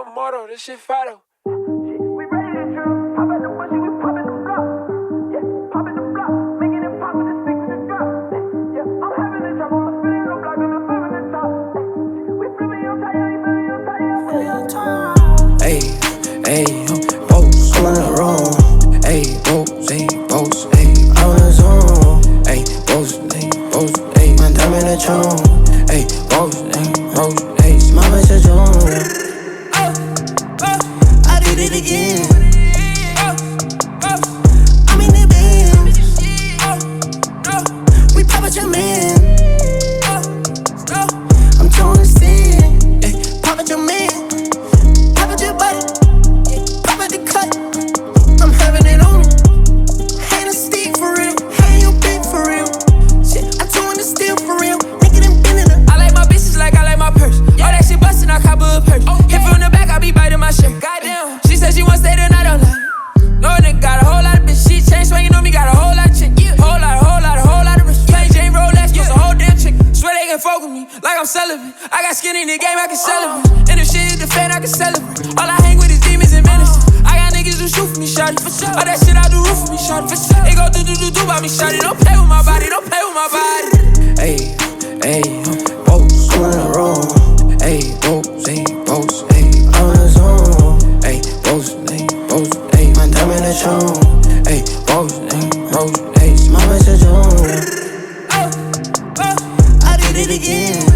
motto, this shit fire. We ready to drill. Pop at the bushy, we pop at the block. Yeah, pop at the block, making it pop with the sticks in the drop. Yeah, I'm having a drop, I'm spinning the block and I'm feeling the top. We flipping your tire, you feeling your tire, you feeling your tire. Ayy, ayy, boats on the road. Ayy, boats, ayy, on the zone. Ayy, boats, ayy, my time in the tune. Ayy, boats, ayy, my message on. I did it again. I'm in the band. We pop at your man. I'm trying to stand. Ayy, pop at your man. Pop at your body. Pop at the cut. I'm having it on me. Hand a stick for real. Hand your big for real. Shit, I told the steel for real. Making them bend it up. I like my bitches like I like my purse. All that shit bustin', I cop a purse. Hit from the back, I be biting my shirt. Goddamn, she said she wanna stay the night on line. No nigga got a whole lot of bitch. She chain swinging on me, got a whole lot of chick. Whole lot of wrist. Plain Jane Rolex, plus a whole damn chick. Swear they can fuck with me like I'm celibate. I got skin in the game, I can celebrate. And if shit is the fan, I can celebrate. All I hang with is demons and menaces. I got niggas who shoot for me, shawty. All that shit out the roof for me, shawty. They go do by me, shawty. Don't play with my body, don't play with my body. Ayy, boats on the road. Ayy, boats, ayy, on the zone. Ayy, boats, ayy, my time in the tune. Ayy, boats, ayy, my message on. I did it again.